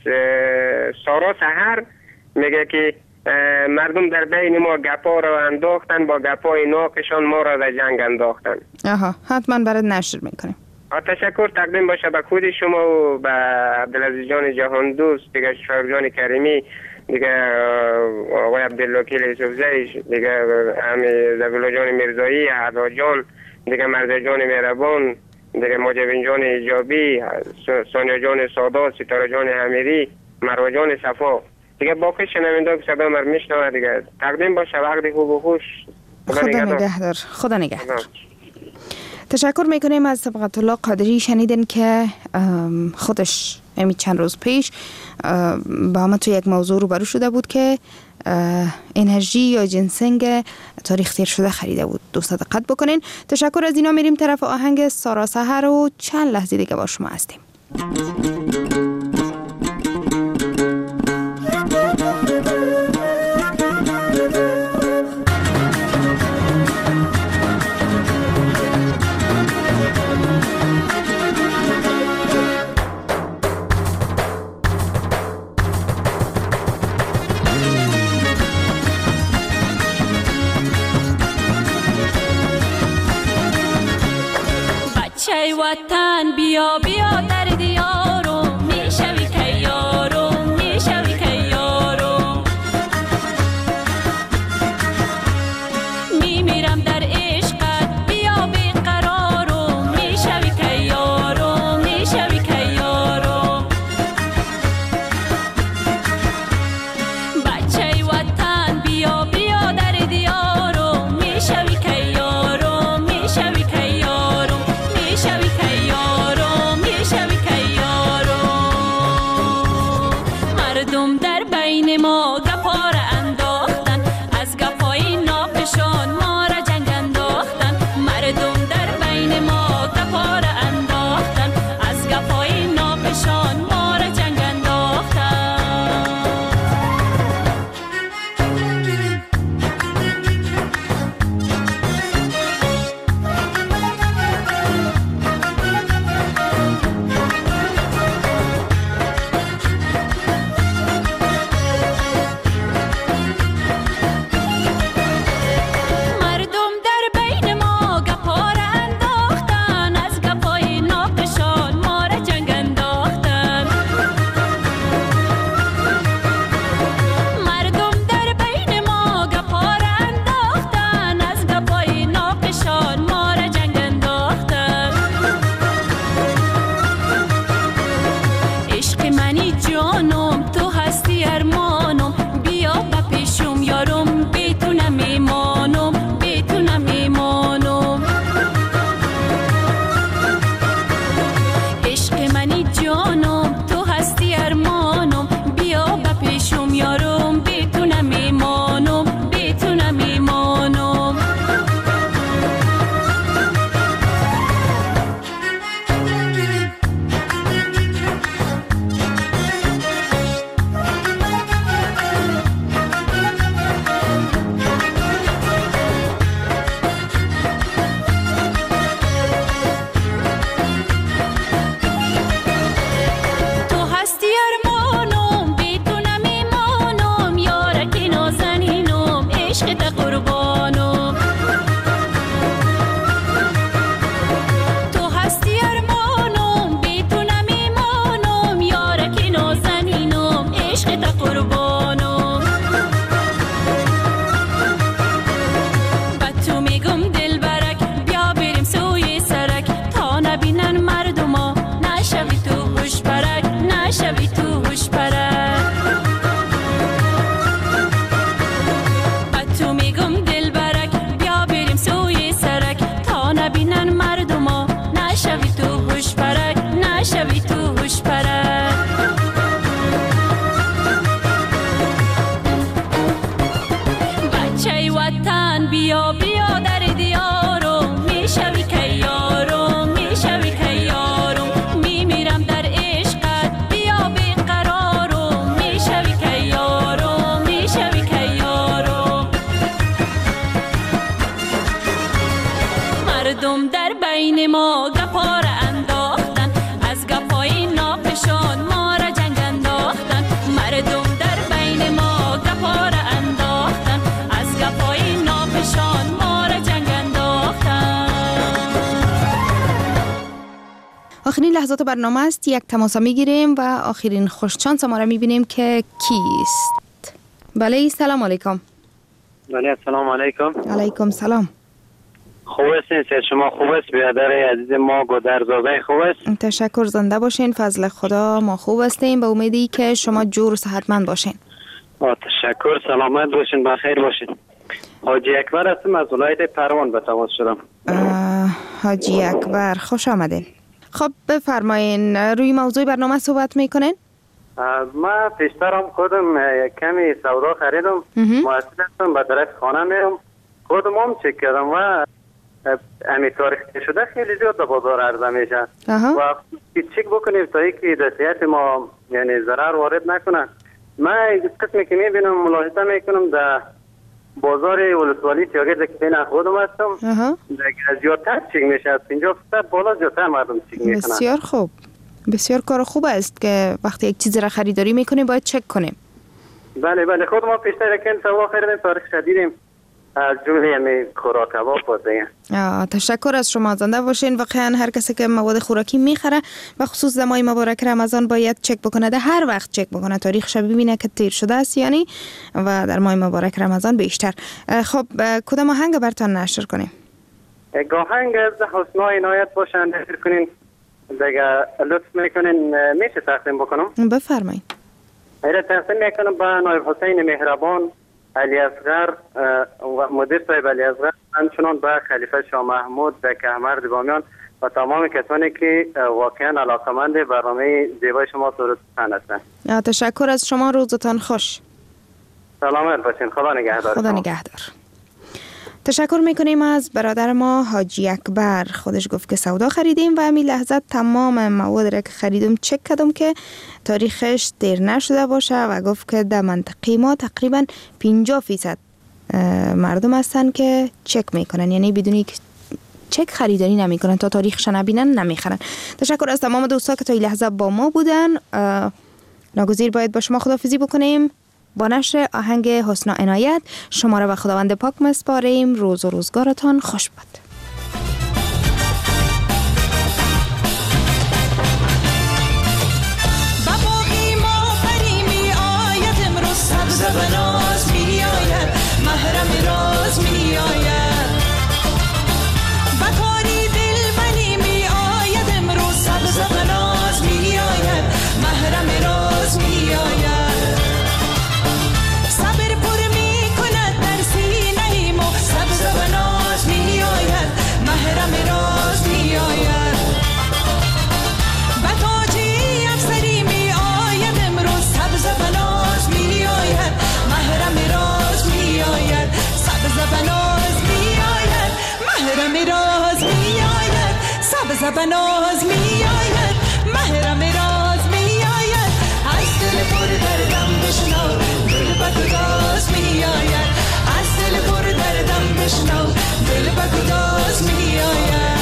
سارا سحر میگه که مردم در بین ما گپا را انداختن، با گپای ناکشان ما را در جنگ انداختن. آها حتما برات نشر میکنیم. تشکر تقدیم باشه به خود شما و به عبدالعزیز جان جهان دوست، دیگه شفیق جان کریمی، دیگه آقای عبدالوکیل یوسفزی، دیگه امی زبیلا جان میرزایی، عدا جان، دیگه مرزا جان مهربان، دیگه مجابین جان ایجابی، سانیا جان سادا، ستاره جان امیری، مروه جان صفا، دیگه باقی شنونده که صدا مر میشنوه دیگه تقدیم باشه وقتی خوب و خوش. خدا نگهدار. خدا نگهدار. تشکر میکنیم از صبغت الله قادری. شنیدین که خودش امی چند روز پیش با همه تو یک موضوع رو برو شده بود که انرژی یا جنسنگ تاریخ تیر شده خریده بود. دوست دقت بکنین. تشکر از اینا. میریم طرف آهنگ سارا سحر و چند لحظه دیگه با شما هستیم. وطن بیا بیا در دیارو میشوی که یارو میشوی که یارو میمیرم در عشقت بیا بیقرارو میشوی که یارو میشوی که یارو بچه وطن بیا بیا در دیارو میشوی که یارو میشوی که یارو بین ما گپا را انداختن، از گپای ناپشان ما را جنگ انداختن. مردم در بین ما گپا را انداختن، از گپای ناپشان ما را جنگ انداختن. آخرین لحظات برنامه است، یک تماس میگیریم و آخرین خوششانس ما را میبینیم که کیست. بله سلام علیکم. بله سلام علیکم. علیکم سلام. خوب هستین؟ شما خوب است؟ برادر عزیز ما گودرزاده خوب است؟ تشکر، زنده باشین، فضل خدا ما خوب هستیم، به امیدی که شما جور و صحتمند باشین. آه تشکر، سلامت باشین، بخیر باشین. حاجی اکبر هستم، از ولایت پروان به تماس شدم. حاجی اکبر خوش آمدین. خب بفرمایین، روی موضوع برنامه صحبت میکنین؟ ما پیشترم خودم کمی سودا خریدم، محصول هستم، به طرف خانه میرم، خودم هم چک کردم و امی تاریخ شده خیلی زیاد به بازار عرضه میشه و چک بکنیم تا اینکه در صحت ما یعنی ضرر وارد نکنه. من قسمی که میبینم ملاحظه میکنم در بازار ولسوالی تیاگرد که بین خودم هستم زیادتر چک میشه، از پنجاه درصد بالا زیادتر مردم چک میکنن. بسیار خوب، بسیار کار خوب است که وقتی یک چیزی را خریداری میکنیم باید چک کنیم. بله بله، خود ما پیشتر کن سوا خریدیم، تاریخ شدیدیم، از جمله همی خوراک کباب بازه. تشکر از شما، زنده باشین. واقعا هر کسی که مواد خوراکی میخره و خصوص در ماه مبارک رمضان باید چک بکنه، در هر وقت چک بکنه تاریخش ببینه که تیر شده است یعنی، و در ماه مبارک رمضان بیشتر. خب کدام آهنگ براتون نشر کنیم؟ آهنگ از حسنا عنایت باشن نشر کنین دیگه، لطف میکنین میشه تقدیم بکنم؟ بفرمایید. ایره تقدیم میکنم به نایب حسین مهربان، علی اصغر و مدیر صاحب علی اصغر، همچنان به خلیفه شاه محمود، زکی احمد بامیان و تمام کسانی که واقعا علاقمند برنامه زیبای شما سرودستان هستند. تشکر از شما، روزتان خوش. سلامت باشین، خدا نگهدار. خدا نگهدار. تشکر میکنیم از برادر ما حاجی اکبر. خودش گفت که سودا خریدیم و همین لحظه تمام مواد را که خریدم چک کردم که تاریخش دیر نشده باشه و گفت که در منطقه ما تقریبا پنجاه فیصد مردم هستن که چک میکنن، یعنی بدونی که چک خریداری نمیکنن، تا تاریخش نبینن نمیخرن. تشکر از تمام دوستا که تا این لحظه با ما بودن. ناگزیر باید با شما خداحافظی بکنیم با نشر آهنگ حسنا عنایت. شما را به خداوند پاک مسپاریم. روز و روزگارتان خوش باد. باباقی ما پری می آید، امروز سبز و ناز می آید، محرم راز می آید. بکاری دل بنی می آید، امروز سبز و ناز می آید، محرم راز می آید. محرم راز می آید، به تاجی افسری می آید، امروز سبز و ناز می آید، محرم راز می آید، سبز و ناز می آید، محرم راز می آید، سبز و ناز می آید، محرم راز می آید. از دل پر دردم بشنو، دل بگداز می آید، از دل پر دردم بشنو، دل بگداز می آید.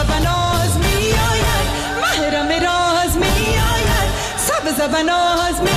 سبز و ناز می